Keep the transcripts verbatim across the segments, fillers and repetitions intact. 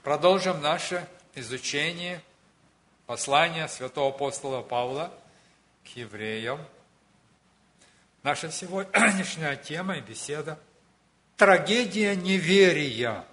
Продолжим наше изучение послания святого апостола Павла к евреям. Наша сегодняшняя тема и беседа – трагедия неверия.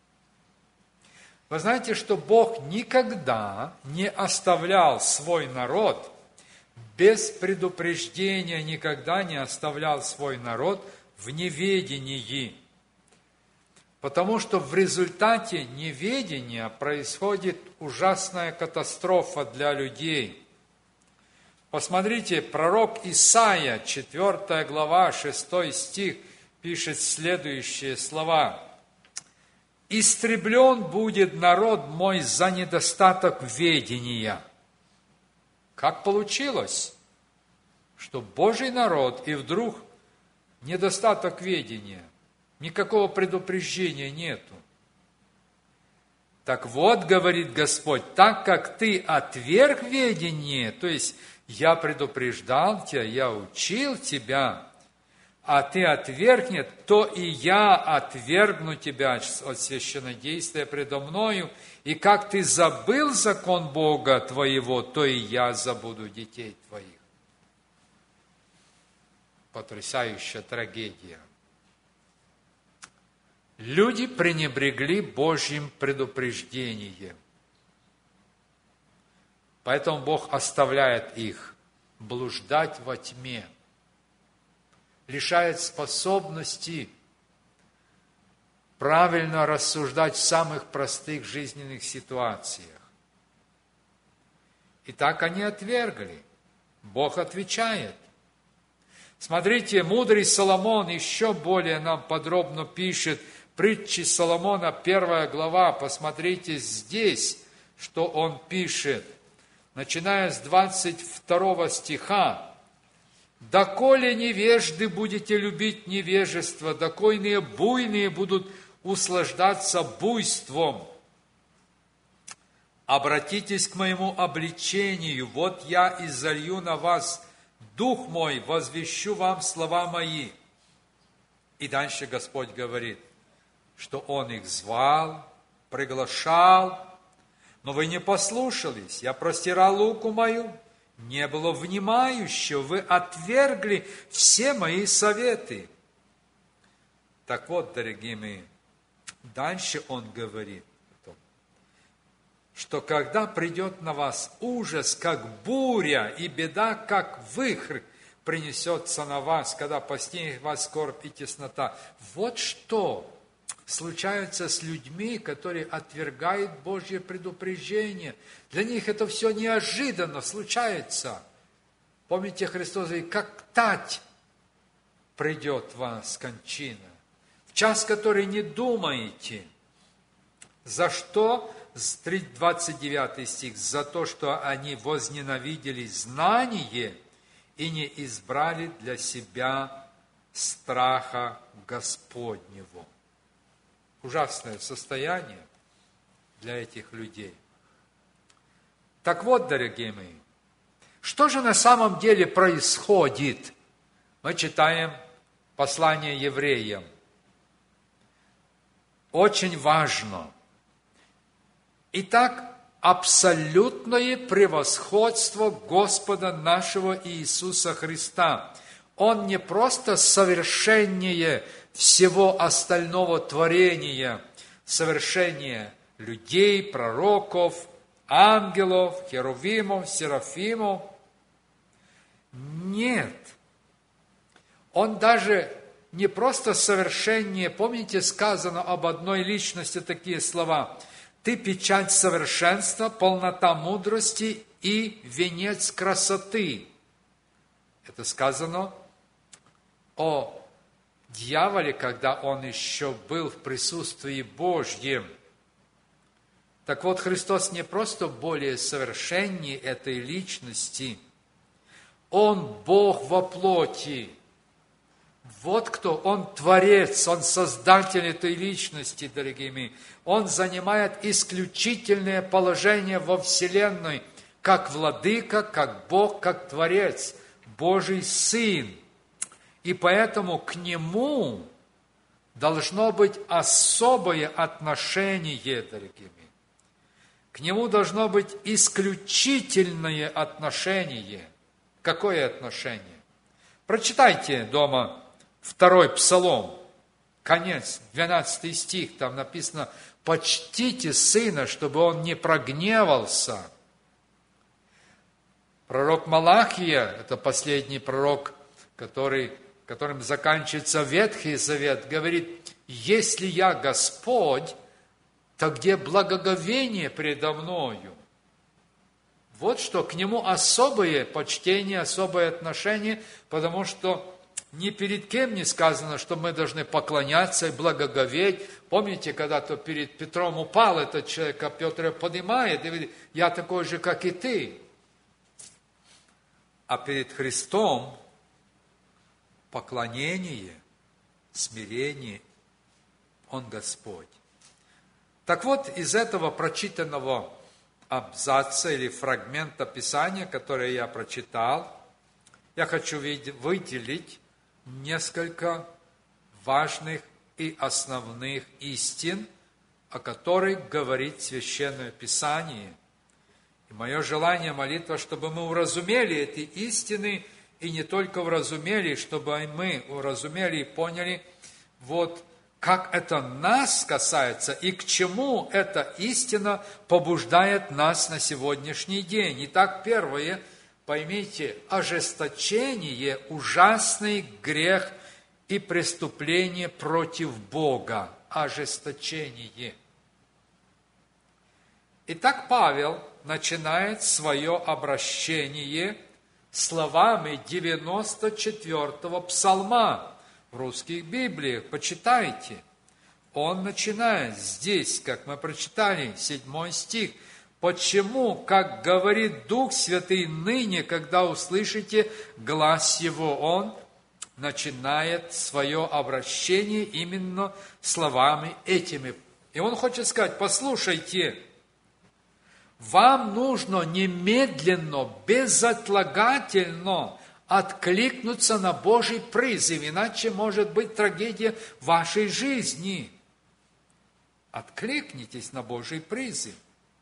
Вы знаете, что Бог никогда не оставлял свой народ без предупреждения, никогда не оставлял свой народ в неведении. Потому что в результате неведения происходит ужасная катастрофа для людей. Посмотрите, пророк Исаия, четвёртая глава, шестой стих, пишет следующие слова. «Истреблен будет народ мой за недостаток ведения». Как получилось, что Божий народ и вдруг недостаток ведения? Никакого предупреждения нету. Так вот, говорит Господь, так как ты отверг ведение, то есть я предупреждал тебя, я учил тебя, а ты отвергнет, то и я отвергну тебя от священнодействия предо мною, и как ты забыл закон Бога твоего, то и я забуду детей твоих. Потрясающая трагедия. Люди пренебрегли Божьим предупреждением. Поэтому Бог оставляет их блуждать во тьме, лишает способности правильно рассуждать в самых простых жизненных ситуациях. И так они отвергли. Бог отвечает. Смотрите, мудрый Соломон еще более нам подробно пишет, притчи Соломона, первая глава, посмотрите здесь, что он пишет, начиная с двадцать второго стиха. «Доколе невежды будете любить невежество, докойные буйные будут услаждаться буйством. Обратитесь к моему обличению, вот я изолью на вас дух мой, возвещу вам слова мои». И дальше Господь говорит, что Он их звал, приглашал, но вы не послушались. Я простирал руку мою, не было внимающего, вы отвергли все мои советы. Так вот, дорогие мои, дальше Он говорит, что когда придет на вас ужас, как буря, и беда, как вихрь, принесется на вас, когда постигнет вас скорбь и теснота. Вот что случается с людьми, которые отвергают Божье предупреждение. Для них это все неожиданно случается. Помните, Христос говорит, как тать придет вас кончина, в час, который не думаете. За что? двадцать девятый стих. За то, что они возненавидели знание и не избрали для себя страха Господнего. Ужасное состояние для этих людей. Так вот, дорогие мои, что же на самом деле происходит? Мы читаем послание евреям. Очень важно. Итак, абсолютное превосходство Господа нашего Иисуса Христа. Он не просто совершеннее всего остального творения, совершение людей, пророков, ангелов, херувимов, серафимов. Нет. Он даже не просто совершеннее. Помните, сказано об одной личности такие слова. Ты печать совершенства, полнота мудрости и венец красоты. Это сказано о дьяволе, когда он еще был в присутствии Божьем. Так вот, Христос не просто более совершеннее этой личности, Он Бог во плоти. Вот кто, Он Творец, Он Создатель этой личности, дорогие мои. Он занимает исключительное положение во Вселенной, как Владыка, как Бог, как Творец, Божий Сын. И поэтому к Нему должно быть особое отношение, дорогие мои. К Нему должно быть исключительное отношение. Какое отношение? Прочитайте дома второй Псалом, конец, двенадцатый стих, там написано: «Почтите сына, чтобы он не прогневался». Пророк Малахия, это последний пророк, который, которым заканчивается Ветхий Завет, говорит: «Если я Господь, то где благоговение предо мною?» Вот что, к Нему особое почтение, особое отношение, потому что ни перед кем не сказано, что мы должны поклоняться и благоговеть. Помните, когда-то перед Петром упал этот человек, а Петр его поднимает и говорит: «Я такой же, как и ты». А перед Христом поклонение, смирение, Он Господь. Так вот, из этого прочитанного абзаца или фрагмента Писания, который я прочитал, я хочу выделить несколько важных и основных истин, о которых говорит Священное Писание. И мое желание, молитва, чтобы мы уразумели эти истины, и не только уразумели, чтобы мы уразумели и поняли, вот как это нас касается и к чему эта истина побуждает нас на сегодняшний день. Итак, первое, поймите, ожесточение – ужасный грех и преступление против Бога. Ожесточение. Итак, Павел начинает свое обращение словами девяносто четвёртого псалма в русских Библиях. Почитайте. Он начинает здесь, как мы прочитали, седьмой стих. «Почему, как говорит Дух Святый ныне, когда услышите глас Его?» Он начинает свое обращение именно словами этими. И он хочет сказать: послушайте, вам нужно немедленно, безотлагательно откликнуться на Божий призыв, иначе может быть трагедия в вашей жизни. Откликнитесь на Божий призыв.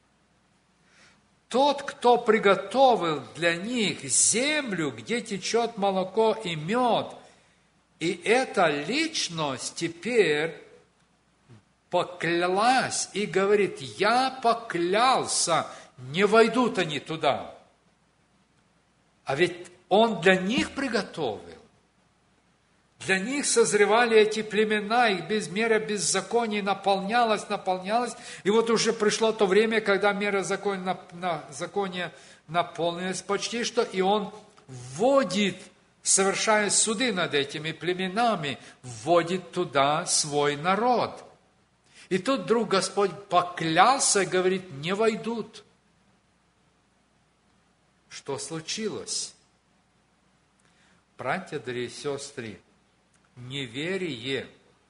Тот, кто приготовил для них землю, где течет молоко и мед, и эта личность теперь поклялась и говорит: я поклялся, не войдут они туда. А ведь Он для них приготовил. Для них созревали эти племена, их безмера беззаконий наполнялось, наполнялось. И вот уже пришло то время, когда мера закония, на, закония наполнилась почти что, и Он вводит, совершая суды над этими племенами, вводит туда свой народ. И тут вдруг Господь поклялся и говорит: не войдут. Что случилось? Братья, дорогие сестры, неверие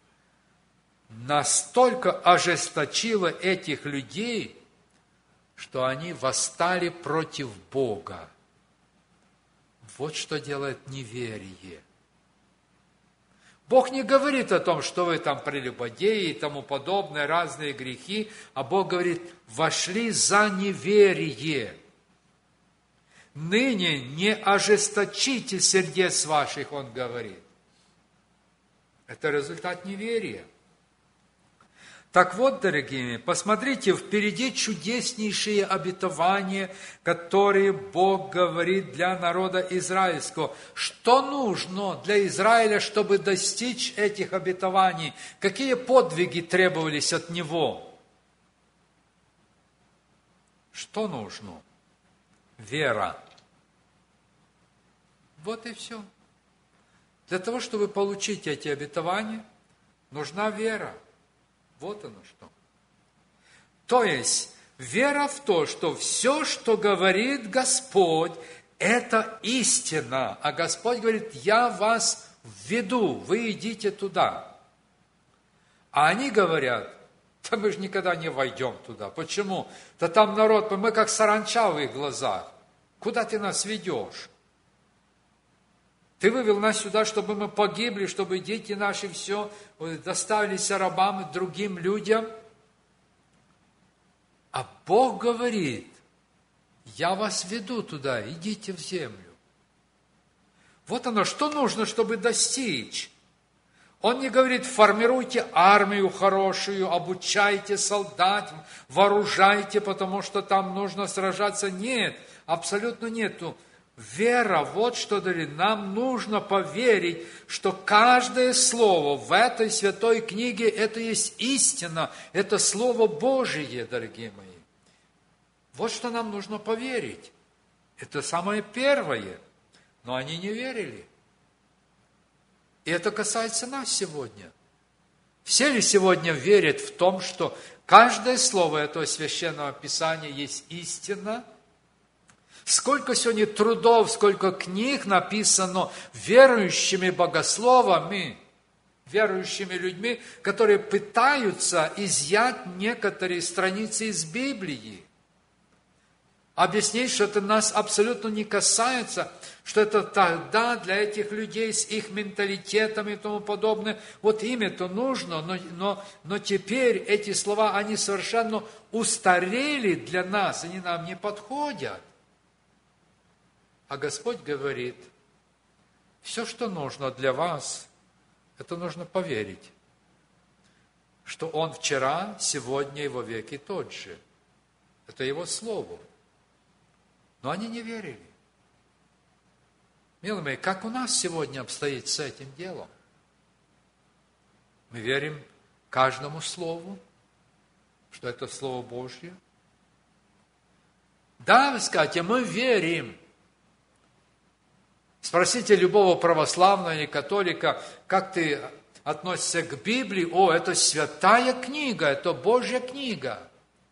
настолько ожесточило этих людей, что они восстали против Бога. Вот что делает неверие. Бог не говорит о том, что вы там прелюбодеи и тому подобное, разные грехи, а Бог говорит: вошли за неверие. Ныне не ожесточите сердец ваших, Он говорит. Это результат неверия. Так вот, дорогие, посмотрите, впереди чудеснейшие обетования, которые Бог говорит для народа израильского. Что нужно для Израиля, чтобы достичь этих обетований? Какие подвиги требовались от него? Что нужно? Вера. Вот и все. Для того, чтобы получить эти обетования, нужна вера. Вот оно что. То есть, вера в то, что все, что говорит Господь, это истина. А Господь говорит: я вас введу, вы идите туда. А они говорят: да мы же никогда не войдем туда. Почему? Да там народ, мы как саранча в их глазах. Куда ты нас ведешь? Ты вывел нас сюда, чтобы мы погибли, чтобы дети наши все доставились рабам и другим людям. А Бог говорит, я вас веду туда, идите в землю. Вот оно, что нужно, чтобы достичь. Он не говорит, формируйте армию хорошую, обучайте солдат, вооружайте, потому что там нужно сражаться. Нет, абсолютно нету. Вера, вот что говорит, нам нужно поверить, что каждое слово в этой святой книге, это есть истина, это Слово Божие, дорогие мои. Вот что нам нужно поверить. Это самое первое. Но они не верили. И это касается нас сегодня. Все ли сегодня верят в том, что каждое слово этого священного писания есть истина? Сколько сегодня трудов, сколько книг написано верующими богословами, верующими людьми, которые пытаются изъять некоторые страницы из Библии. Объяснить, что это нас абсолютно не касается, что это тогда для этих людей с их менталитетом и тому подобное, вот им это нужно, но, но, но теперь эти слова, они совершенно устарели для нас, они нам не подходят. А Господь говорит, все, что нужно для вас, это нужно поверить, что Он вчера, сегодня и во веки тот же. Это Его Слово. Но они не верили. Милые мои, как у нас сегодня обстоит с этим делом? Мы верим каждому слову, что это Слово Божье. Да, вы скажете, мы верим. Спросите любого православного или католика, как ты относишься к Библии? О, это святая книга, это Божья книга.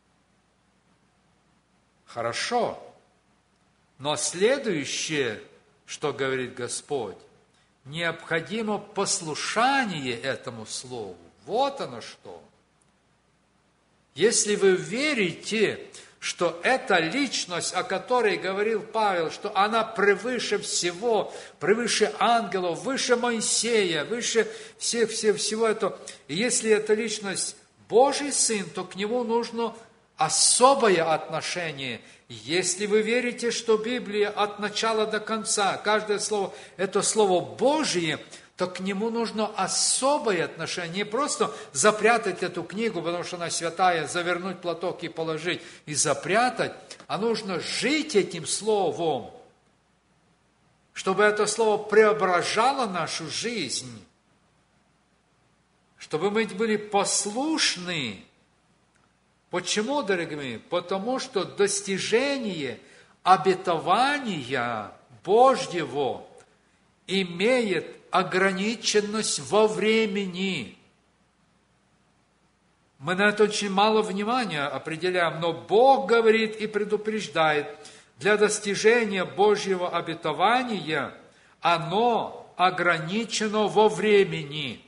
Хорошо. Но следующее, что говорит Господь, необходимо послушание этому слову. Вот оно что. Если вы верите, что эта личность, о которой говорил Павел, что она превыше всего, превыше ангелов, выше Моисея, выше всех, всех, всего этого, и если эта личность Божий Сын, то к Нему нужно особое отношение. Если вы верите, что Библия от начала до конца, каждое слово, это Слово Божие, то к нему нужно особое отношение. Не просто запрятать эту книгу, потому что она святая, завернуть платок и положить, и запрятать, а нужно жить этим Словом, чтобы это Слово преображало нашу жизнь, чтобы мы были послушны. Почему, дорогие мои? Потому что достижение обетования Божьего имеет ограниченность во времени. Мы на это очень мало внимания определяем, но Бог говорит и предупреждает, для достижения Божьего обетования оно ограничено во времени.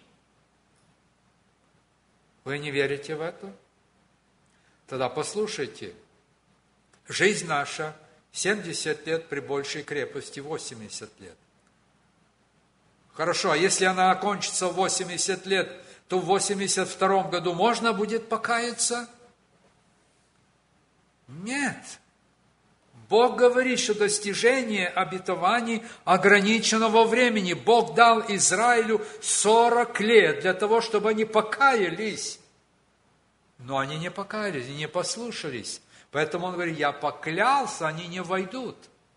Вы не верите в это? Тогда послушайте, жизнь наша семьдесят лет при большей крепости восемьдесят лет. Хорошо, а если она окончится в восемьдесят лет, то в восемьдесят втором году можно будет покаяться? Нет. Бог говорит, что достижение обетований ограничено во времени. Бог дал Израилю сорок лет для того, чтобы они покаялись. Но они не покаялись и не послушались. Поэтому он говорит, я поклялся, они не войдут.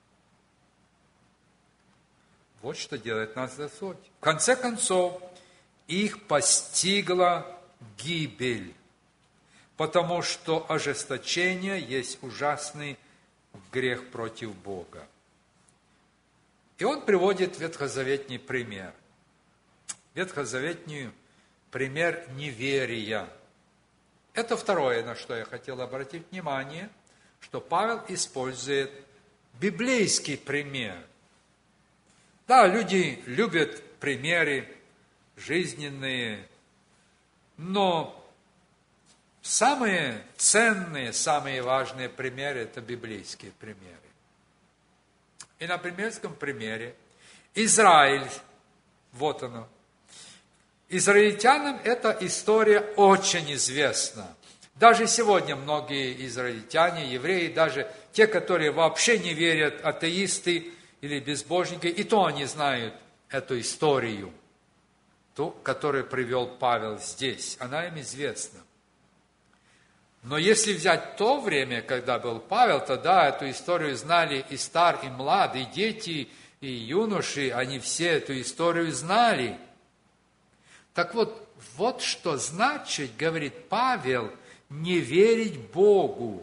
Вот что делает нас Господь. В конце концов, их постигла гибель, потому что ожесточение есть ужасный грех против Бога. И он приводит ветхозаветный пример. Ветхозаветный пример неверия. Это второе, на что я хотел обратить внимание, что Павел использует библейский пример. Да, люди любят примеры жизненные, но самые ценные, самые важные примеры – это библейские примеры. И на библейском примере Израиль, вот оно. Израильтянам эта история очень известна. Даже сегодня многие израильтяне, евреи, даже те, которые вообще не верят, атеисты или безбожники, и то они знают эту историю, ту, которую привел Павел здесь. Она им известна. Но если взять то время, когда был Павел, тогда эту историю знали и стар, и млад, и дети, и юноши, они все эту историю знали. Так вот, вот что значит, говорит Павел, не верить Богу.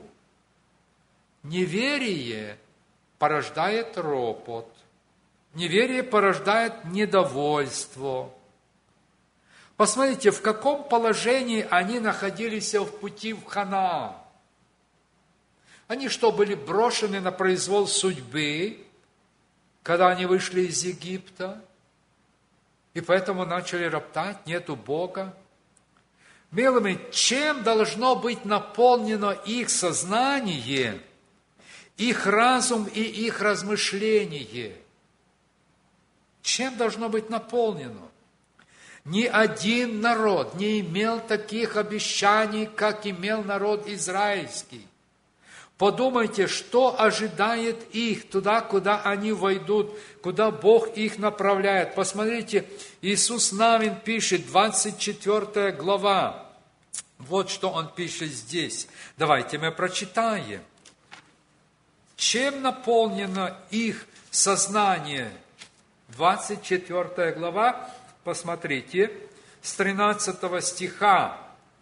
Неверие порождает ропот. Неверие порождает недовольство. Посмотрите, в каком положении они находились в пути в Ханаан. Они что, были брошены на произвол судьбы, когда они вышли из Египта? И поэтому начали роптать, нету Бога. Милыми, чем должно быть наполнено их сознание, их разум и их размышление? Чем должно быть наполнено? Ни один народ не имел таких обещаний, как имел народ израильский. Подумайте, что ожидает их туда, куда они войдут, куда Бог их направляет. Посмотрите, Иисус Навин пишет, двадцать четвёртая глава. Вот что он пишет здесь. Давайте мы прочитаем. Чем наполнено их сознание? двадцать четвёртая глава, посмотрите, с тринадцатого стиха.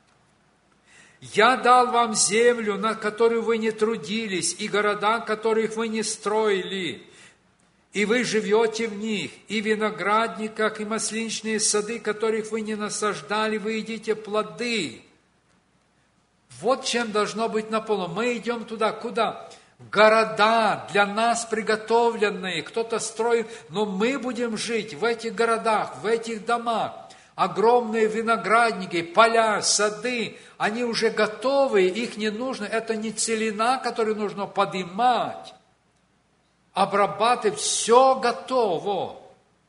«Я дал вам землю, на которую вы не трудились, и города, которых вы не строили, и вы живете в них, и в виноградниках, и масличные сады, которых вы не насаждали, вы едите плоды». Вот чем должно быть наполнено. Мы идем туда, куда? Города для нас приготовленные. Кто-то строит, но мы будем жить в этих городах, в этих домах. Огромные виноградники, поля, сады, они уже готовы, их не нужно. Это не целина, которую нужно поднимать, обрабатывать. Все готово.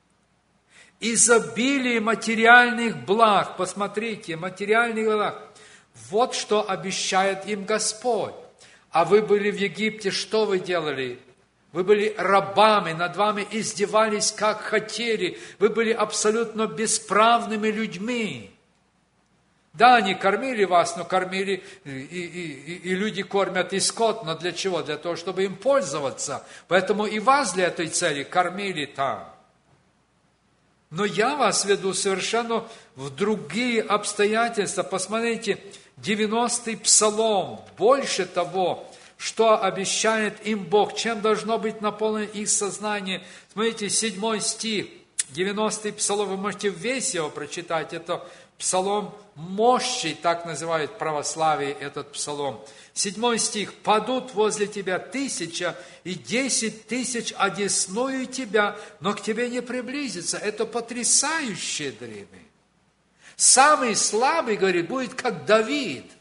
Изобилие материальных благ. Посмотрите, материальных благ. Вот что обещает им Господь. А вы были в Египте, что вы делали? Вы были рабами, над вами издевались, как хотели. Вы были абсолютно бесправными людьми. Да, они кормили вас, но кормили, и, и, и, и люди кормят и скот, но для чего? Для того, чтобы им пользоваться. Поэтому и вас для этой цели кормили там. Но я вас веду совершенно в другие обстоятельства. Посмотрите, девяностый псалом. Больше того, что обещает им Бог, чем должно быть наполнено их сознание. Смотрите, седьмой стих, девяностый псалом, вы можете весь его прочитать. Это псалом мощи, так называют православие этот псалом. Седьмой стих. «Падут возле тебя тысяча и десять тысяч одесную тебя, но к тебе не приблизится». Это потрясающее, дорогие. Самый слабый, говорит, будет как Давид.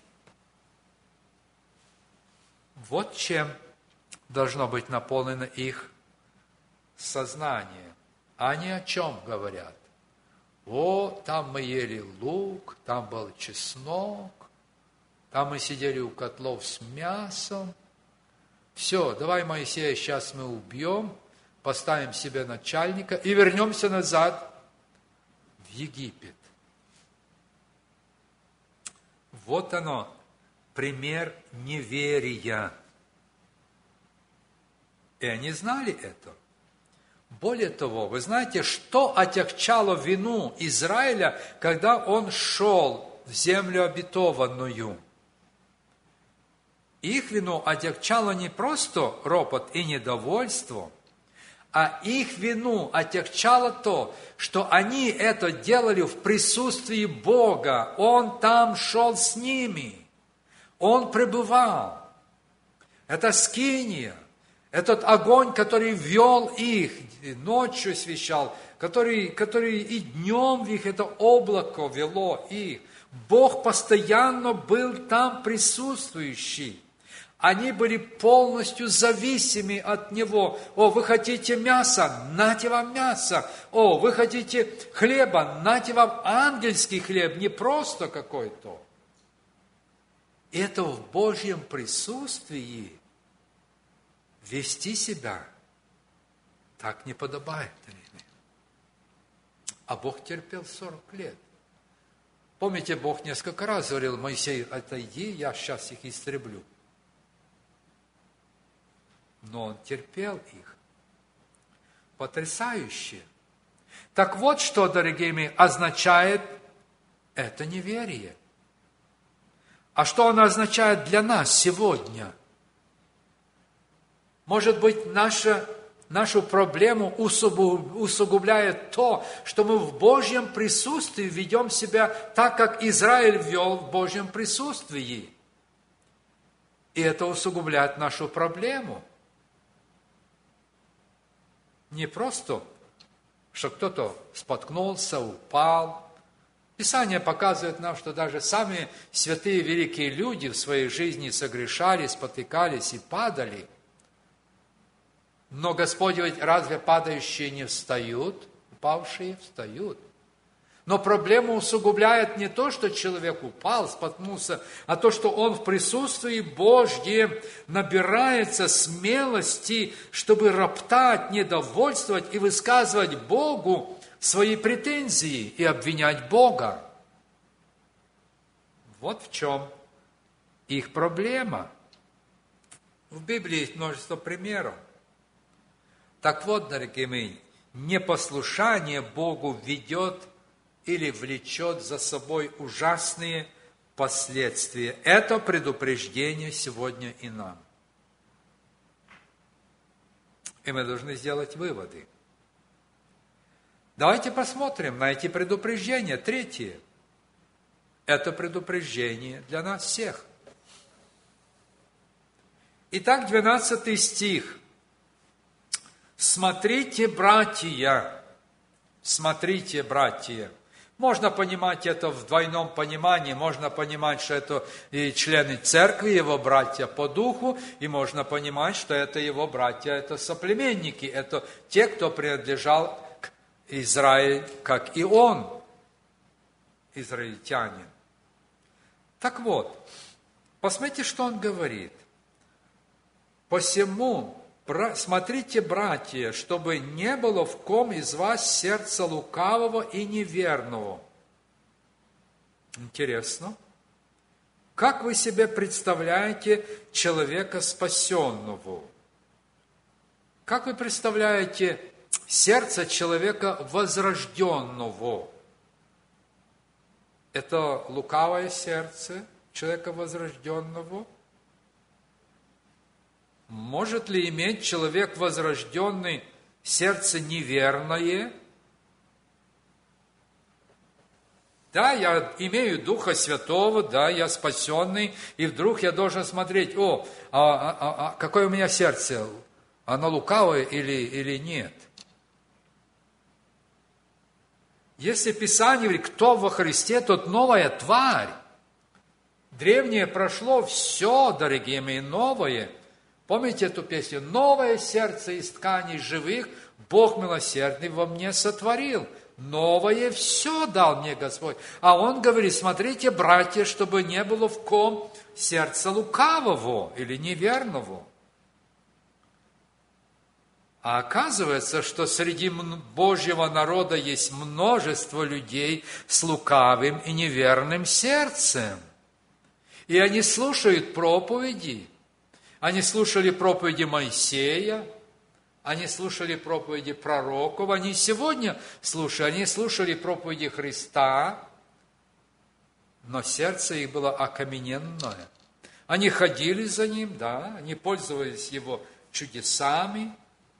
Вот чем должно быть наполнено их сознание. Они о чем говорят? О, там мы ели лук, там был чеснок, там мы сидели у котлов с мясом. Все, давай, Моисея, сейчас мы убьем, поставим себе начальника и вернемся назад в Египет. Вот оно, пример неверия. И они знали это. Более того, вы знаете, что отягчало вину Израиля, когда он шел в землю обетованную? Их вину отягчало не просто ропот и недовольство, а их вину отягчало то, что они это делали в присутствии Бога. Он там шел с ними. Он пребывал. Это скиния. Этот огонь, который вел их, ночью освещал, который, который и днем их это облако вело их. Бог постоянно был там присутствующий. Они были полностью зависимы от Него. О, вы хотите мяса? Нате вам мясо. О, вы хотите хлеба? Нате вам ангельский хлеб, не просто какой-то. И это в Божьем присутствии вести себя так не подобает. А Бог терпел сорок лет. Помните, Бог несколько раз говорил: Моисей, отойди, я сейчас их истреблю. Но он терпел их. Потрясающе. Так вот, что, дорогие мои, означает это неверие. А что оно означает для нас сегодня? Может быть, наша, нашу проблему усугубляет то, что мы в Божьем присутствии ведем себя так, как Израиль вел в Божьем присутствии. И это усугубляет нашу проблему. Не просто, что кто-то споткнулся, упал. Писание показывает нам, что даже самые святые великие люди в своей жизни согрешали, спотыкались и падали. Но Господь ведь разве падающие не встают? Упавшие встают. Но проблему усугубляет не то, что человек упал, споткнулся, а то, что он в присутствии Божьем набирается смелости, чтобы роптать, недовольствовать и высказывать Богу свои претензии и обвинять Бога. Вот в чем их проблема. В Библии есть множество примеров. Так вот, дорогие мои, непослушание Богу ведет или влечет за собой ужасные последствия. Это предупреждение сегодня и нам. И мы должны сделать выводы. Давайте посмотрим на эти предупреждения. Третье. Это предупреждение для нас всех. Итак, двенадцатый стих. «Смотрите, братья, смотрите, братья». Можно понимать это в двойном понимании. Можно понимать, что это и члены церкви, его братья по духу, и можно понимать, что это его братья, это соплеменники, это те, кто принадлежал к Израилю, как и он, израильтянин. Так вот, посмотрите, что он говорит. «Посему смотрите, братья, чтобы не было в ком из вас сердца лукавого и неверного». Интересно. Как вы себе представляете человека спасенного? Как вы представляете сердце человека возрожденного? Это лукавое сердце человека возрожденного? Может ли иметь человек возрожденный сердце неверное? Да, я имею Духа Святого, да, я спасенный, и вдруг я должен смотреть: о, а, а, а какое у меня сердце, оно лукавое или, или нет? Если Писание говорит: кто во Христе, тот новая тварь. Древнее прошло, все, дорогие мои, новое. Помните эту песню? «Новое сердце из тканей живых Бог милосердный во мне сотворил». Новое все дал мне Господь. А Он говорит: смотрите, братья, чтобы не было в ком сердца лукавого или неверного. А оказывается, что среди Божьего народа есть множество людей с лукавым и неверным сердцем. И они слушают проповеди. Они слушали проповеди Моисея, они слушали проповеди пророков, они сегодня слушают, они слушали проповеди Христа, но сердце их было окамененное. Они ходили за Ним, да, они пользовались Его чудесами.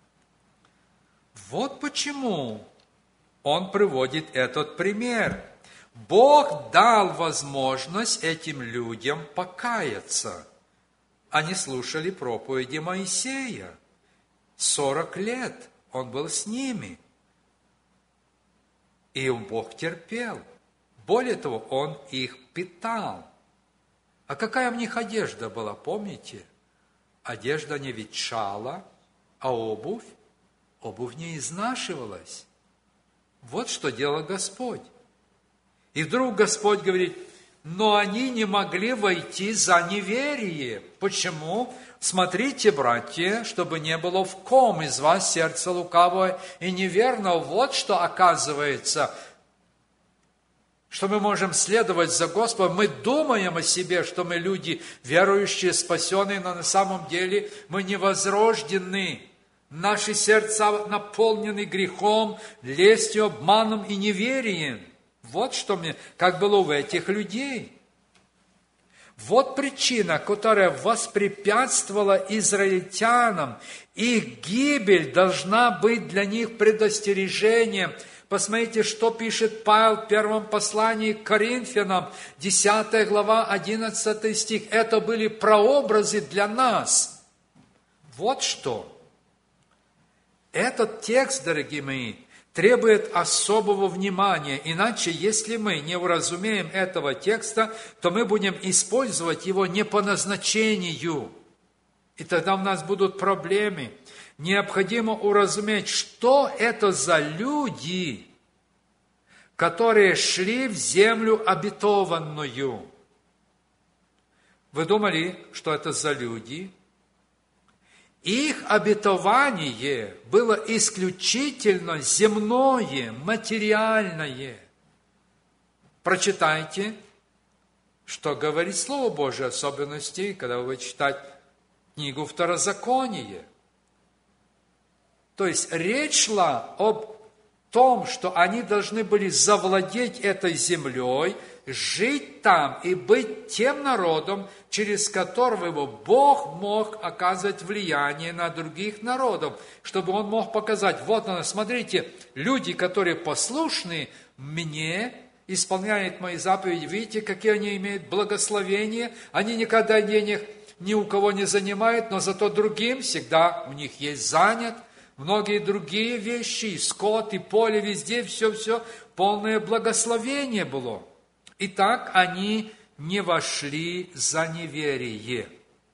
Вот почему Он приводит этот пример. Бог дал возможность этим людям покаяться. Они слушали проповеди Моисея. Сорок лет он был с ними. И Бог терпел. Более того, Он их питал. А какая в них одежда была, помните? Одежда не ветшала, а обувь? Обувь не изнашивалась. Вот что делал Господь. И вдруг Господь говорит: но они не могли войти за неверие. Почему? Смотрите, братья, чтобы не было в ком из вас сердце лукавое и неверного. Вот что оказывается, что мы можем следовать за Господом. Мы думаем о себе, что мы люди верующие, спасенные, но на самом деле мы невозрождены. Наши сердца наполнены грехом, лестью, обманом и неверием. Вот что мне, как было у этих людей. Вот причина, которая воспрепятствовала израильтянам. Их гибель должна быть для них предостережением. Посмотрите, что пишет Павел в первом послании к Коринфянам, десятая глава, одиннадцатый стих. Это были прообразы для нас. Вот что. Этот текст, дорогие мои, требует особого внимания. Иначе, если мы не уразумеем этого текста, то мы будем использовать его не по назначению. И тогда у нас будут проблемы. Необходимо уразуметь, что это за люди, которые шли в землю обетованную. Вы думали, что это за люди? Их обетование было исключительно земное, материальное. Прочитайте, что говорит Слово Божие, особенности, когда вы будете читать книгу Второзакония. То есть речь шла об том, что они должны были завладеть этой землей, жить там и быть тем народом, через которого Бог мог оказывать влияние на других народов, чтобы Он мог показать, вот оно, смотрите, люди, которые послушны мне, исполняют мои заповеди, видите, какие они имеют благословения, они никогда денег ни у кого не занимают, но зато другим всегда у них есть занят, многие другие вещи, и скот, и поле, везде, все-все, полное благословение было. Итак, они не вошли за неверие.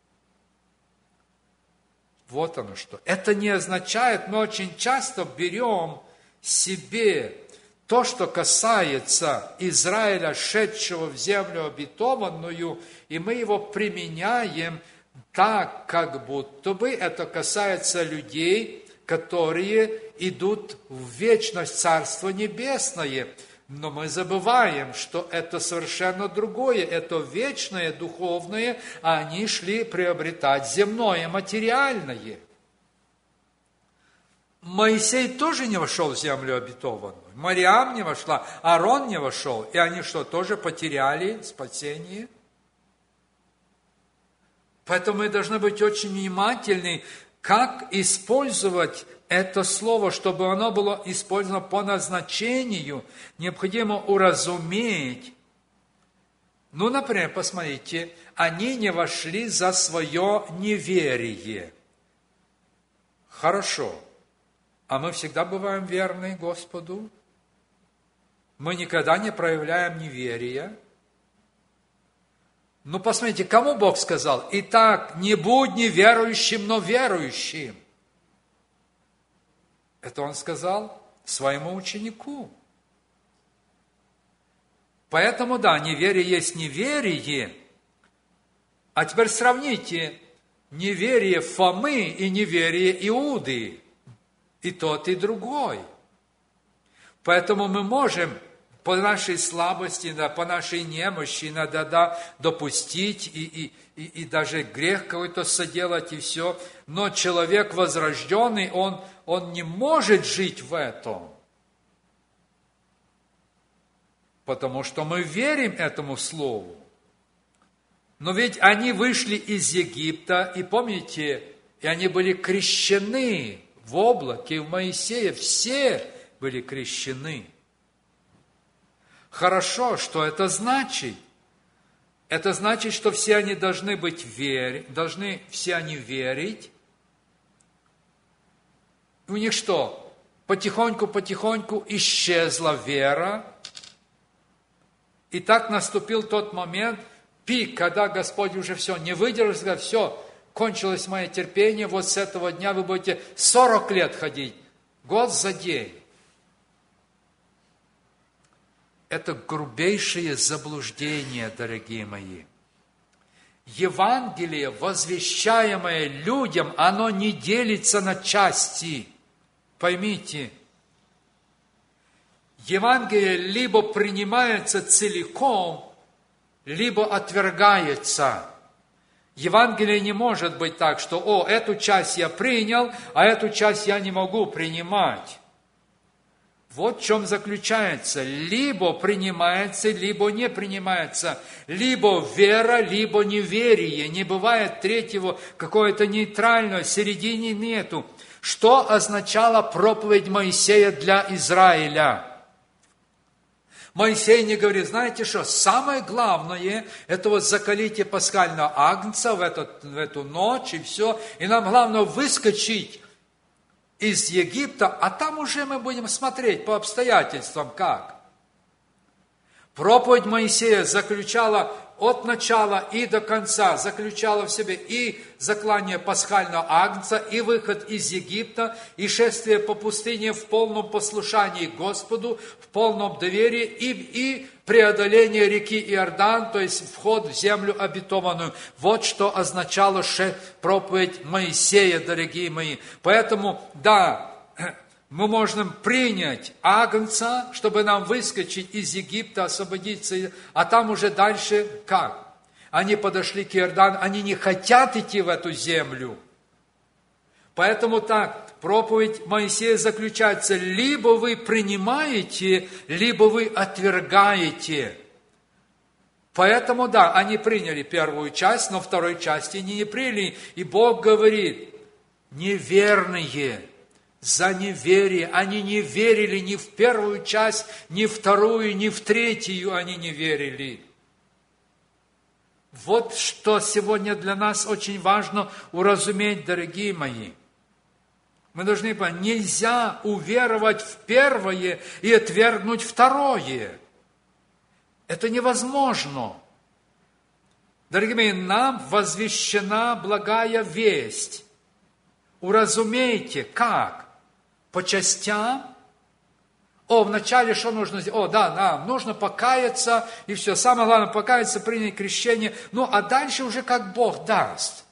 Вот оно что. Это не означает, мы очень часто берем себе то, что касается Израиля, шедшего в землю обетованную, и мы его применяем так, как будто бы это касается людей, которые идут в вечность Царство Небесное. Но мы забываем, что это совершенно другое, это вечное, духовное, а они шли приобретать земное, материальное. Моисей тоже не вошел в землю обетованную, Мариам не вошла, Аарон не вошел, и они что, тоже потеряли спасение? Поэтому мы должны быть очень внимательны, как использовать это слово, чтобы оно было использовано по назначению. Необходимо уразуметь. Ну, например, посмотрите, они не вошли за свое неверие. Хорошо. А мы всегда бываем верны Господу? Мы никогда не проявляем неверия? Ну, посмотрите, кому Бог сказал? Итак, не будь неверующим, но верующим. Это Он сказал своему ученику. Поэтому, да, неверие есть неверие. А теперь сравните неверие Фомы и неверие Иуды. И тот, и другой. Поэтому мы можем по нашей слабости, да, по нашей немощи иногда да, допустить и, и, и, и даже грех какой-то соделать и все. Но человек возрожденный, он, он не может жить в этом. Потому что мы верим этому слову. Но ведь они вышли из Египта, и помните, и они были крещены в облаке, в Моисее, все были крещены. Хорошо, что это значит? Это значит, что все они должны быть верить, должны все они верить. У них что? Потихоньку-потихоньку исчезла вера. И так наступил тот момент, пик, когда Господь уже все не выдержал, сказал, все, кончилось мое терпение, вот с этого дня вы будете сорок лет ходить, год за день. это грубейшее заблуждение, дорогие мои. Евангелие, возвещаемое людям, оно не делится на части. Поймите, Евангелие либо принимается целиком, либо отвергается. Евангелие не может быть так, что, о, эту часть я принял, а эту часть я не могу принимать. Вот в чем заключается. Либо принимается, либо не принимается. Либо вера, либо неверие. Не бывает третьего, какое-то нейтральное, середины нету. Что означала проповедь Моисея для Израиля? Моисей не говорит, знаете что, самое главное, это вот заколите пасхального агнца в, этот, в эту ночь и все. И нам главное выскочить из Египта, а там уже мы будем смотреть по обстоятельствам как. Проповедь Моисея заключала от начала и до конца, заключала в себе и заклание пасхального агнца, и выход из Египта, и шествие по пустыне в полном послушании Господу, в полном доверии, и, и преодоление реки Иордан, то есть вход в землю обетованную. Вот что означала проповедь Моисея, дорогие мои. Поэтому, да, мы можем принять агнца, чтобы нам выскочить из Египта, освободиться, а там уже дальше как? Они подошли к Иордану, они не хотят идти в эту землю. Поэтому так, проповедь Моисея заключается, либо вы принимаете, либо вы отвергаете. Поэтому, да, они приняли первую часть, но второй части они не приняли. И Бог говорит, неверные, за неверие. Они не верили ни в первую часть, ни в вторую, ни в третью они не верили. Вот что сегодня для нас очень важно уразуметь, дорогие мои. Мы должны понять, нельзя уверовать в первое и отвергнуть второе. Это невозможно. Дорогие мои, нам возвещена благая весть. Уразумейте, как? По частям. О, вначале что нужно сделать? О, да, нам нужно покаяться, и все. Самое главное, покаяться, принять крещение. Ну, а дальше уже как Бог даст.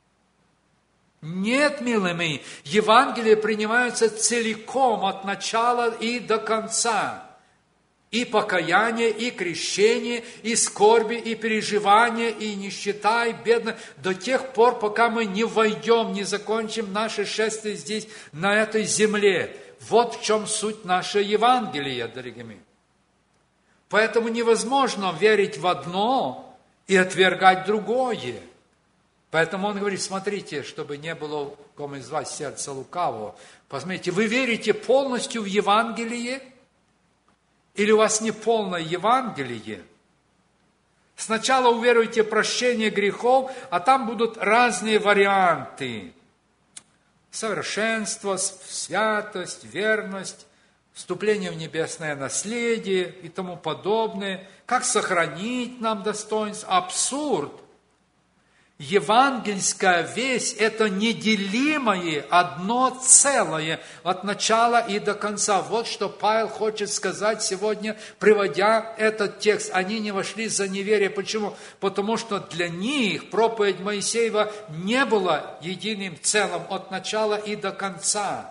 Нет, милые мои, Евангелие принимается целиком, от начала и до конца. И покаяние, и крещение, и скорби, и переживания, и нищета, и бедность, до тех пор, пока мы не войдем, не закончим наше шествие здесь, на этой земле. Вот в чем суть нашего Евангелия, дорогие мои. Поэтому невозможно верить в одно и отвергать другое. Поэтому он говорит, смотрите, чтобы не было у ком из вас сердца лукавого. Посмотрите, вы верите полностью в Евангелие? Или у вас не полное Евангелие? Сначала уверуйте в прощение грехов, а там будут разные варианты. Совершенство, святость, верность, вступление в небесное наследие и тому подобное. Как сохранить нам достоинство? Абсурд. Евангельская весть – это неделимое одно целое от начала и до конца. Вот что Павел хочет сказать сегодня, приводя этот текст. Они не вошли за неверие. Почему? Потому что для них проповедь Моисеева не была единым целым от начала и до конца.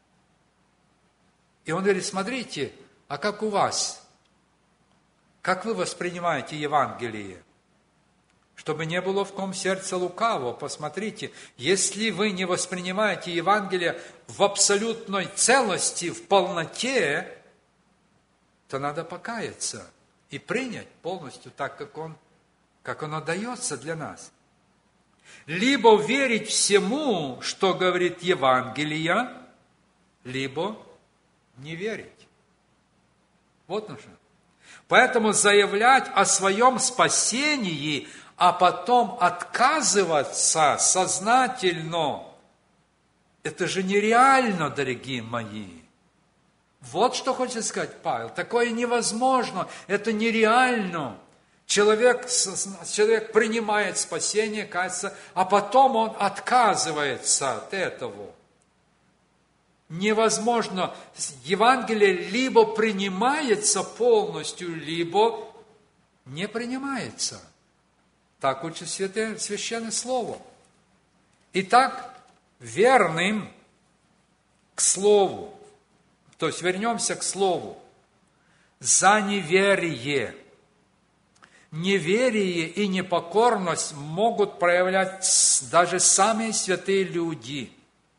И он говорит, смотрите, а как у вас? Как вы воспринимаете Евангелие? Чтобы не было в ком сердце лукавого. Посмотрите, если вы не воспринимаете Евангелие в абсолютной целости, в полноте, то надо покаяться и принять полностью так, как, он, как оно дается для нас. Либо верить всему, что говорит Евангелие, либо не верить. Вот нужно. Поэтому заявлять о своем спасении, а потом отказываться сознательно, это же нереально, дорогие мои. Вот что хочет сказать Павел. Такое невозможно, это нереально. Человек, человек принимает спасение, кается, а потом он отказывается от этого. невозможно. Евангелие либо принимается полностью, либо не принимается. Так учит Святое Священное Слово. Итак, верным к Слову, то есть вернемся к Слову, за неверие. Неверие и непокорность могут проявлять даже самые святые люди.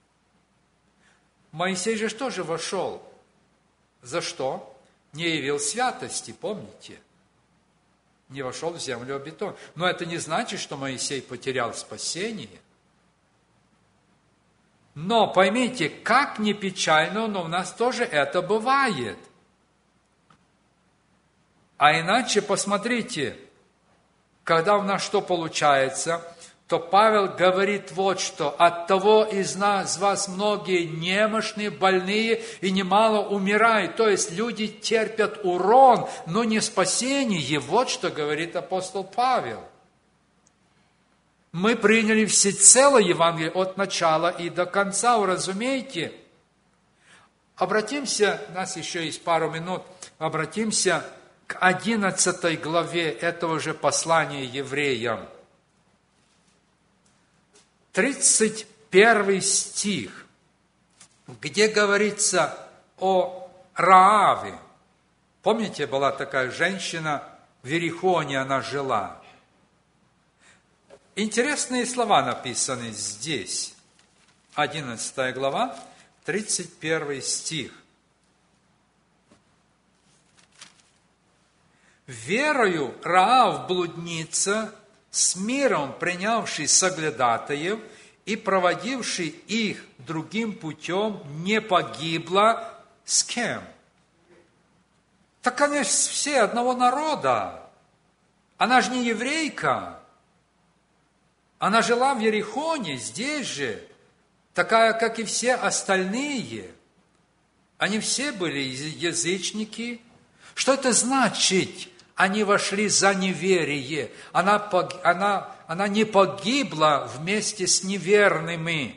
Моисей же тоже вошел. За что? Не явил святости, помните? Не вошел в землю обетованную. Но это не значит, что Моисей потерял спасение. Но поймите, как ни печально, но у нас тоже это бывает. А иначе, посмотрите, когда у нас что получается, то Павел говорит вот что: от того из нас, вас многие немощные, больные и немало умирают. То есть люди терпят урон, но не спасение. Вот что говорит апостол Павел. Мы приняли всецело Евангелие от начала и до конца, уразумеете? Обратимся, у нас еще есть пару минут, обратимся к одиннадцатой главе этого же послания евреям. тридцать первый стих, где говорится о Рааве. Помните, была такая женщина, в Иерихоне она жила. Интересные слова написаны здесь. одиннадцатая глава, тридцать первый стих. «Верою Раав блудница, с миром принявший соглядатаев и проводивший их другим путем, не погибла с кем?» Так, конечно, все одного народа. Она же не еврейка. Она жила в Иерихоне, здесь же, такая, как и все остальные. Они все были язычники. Что это значит? Они вошли за неверие. Она, она, она не погибла вместе с неверными.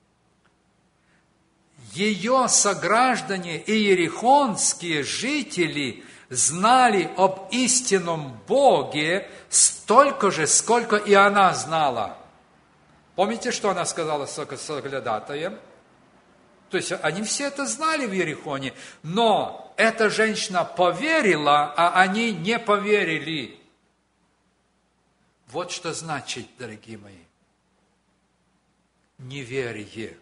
Ее сограждане и иерихонские жители знали об истинном Боге столько же, сколько и она знала. Помните, что она сказала соглядатаям? То есть они все это знали в Иерихоне, но эта женщина поверила, а они не поверили. Вот что значит, дорогие мои, неверие.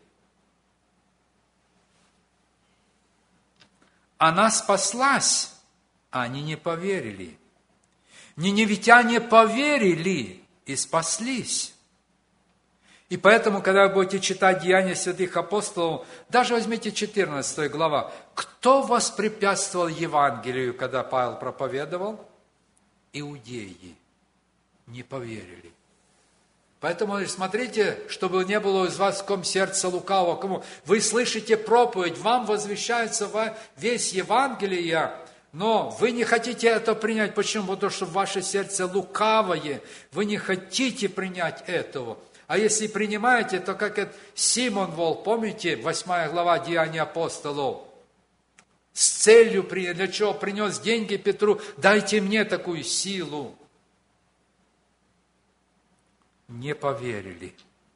Она спаслась, а они не поверили. Ниневитяне поверили и спаслись. И поэтому, когда вы будете читать Деяния святых апостолов, даже возьмите четырнадцатая глава, кто воспрепятствовал Евангелию, когда Павел проповедовал? Иудеи не поверили. Поэтому смотрите, чтобы не было из вас в ком сердца лукавого, кому вы слышите проповедь, вам возвещается весь Евангелие, но вы не хотите это принять. Почему? Потому что ваше сердце лукавое, вы не хотите принять этого. А если принимаете, то как это Симон Вол, помните, восьмая глава Деяний апостолов, с целью, для чего принес деньги Петру, дайте мне такую силу. Не поверили.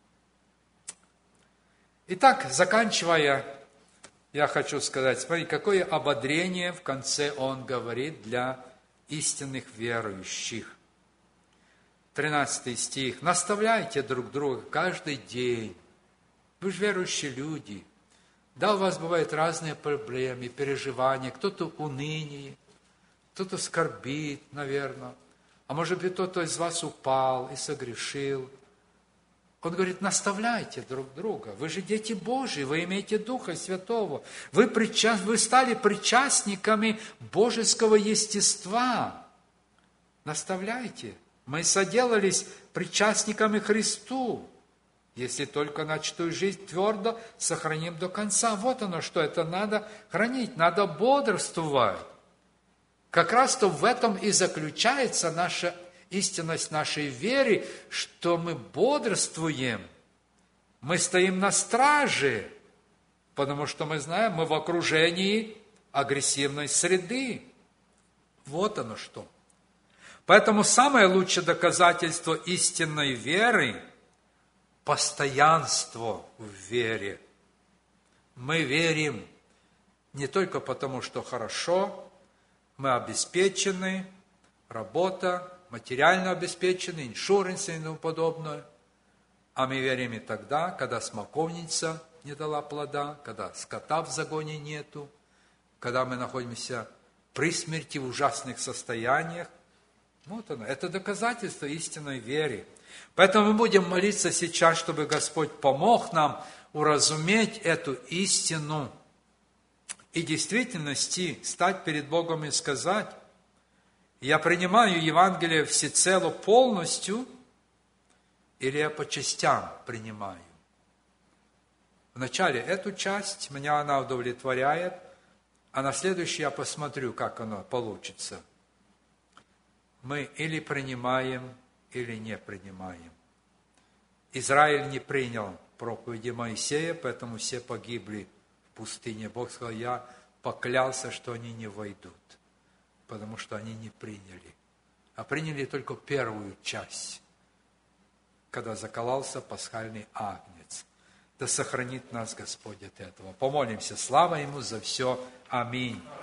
Итак, заканчивая, я хочу сказать, смотри, какое ободрение в конце он говорит для истинных верующих. тринадцатый стих. «Наставляйте друг друга каждый день». Вы же верующие люди. Да, у вас бывают разные проблемы, переживания. Кто-то в унынии, кто-то скорбит, наверное. А может быть, кто-то из вас упал и согрешил. Он говорит, наставляйте друг друга. Вы же дети Божьи, вы имеете Духа Святого. Вы, причаст... вы стали причастниками божеского естества. Наставляйте. Мы соделались причастниками Христу, если только начатую жизнь твердо сохраним до конца. Вот оно что, это надо хранить, надо бодрствовать. Как раз-то в этом и заключается наша истинность нашей веры, что мы бодрствуем, мы стоим на страже, Потому что мы знаем, мы в окружении агрессивной среды. Вот оно что. Поэтому самое лучшее доказательство истинной веры – постоянство в вере. Мы верим не только потому, что хорошо, мы обеспечены, работа, материально обеспечены, иншуренс и тому подобное, а мы верим и тогда, когда смоковница не дала плода, когда скота в загоне нету, когда мы находимся при смерти в ужасных состояниях. Вот оно, это доказательство истинной веры. Поэтому мы будем молиться сейчас, чтобы Господь помог нам уразуметь эту истину и в действительности стать перед Богом и сказать: я принимаю Евангелие всецело полностью, или я по частям принимаю. Вначале эту часть, меня она удовлетворяет, а на следующий я посмотрю, как оно получится. Мы или принимаем, или не принимаем. Израиль не принял проповеди Моисея, поэтому все погибли в пустыне. Бог сказал: я поклялся, что они не войдут, потому что они не приняли. А приняли только первую часть, когда закололся пасхальный агнец. Да сохранит нас Господь от этого. Помолимся. Слава Ему за все. Аминь.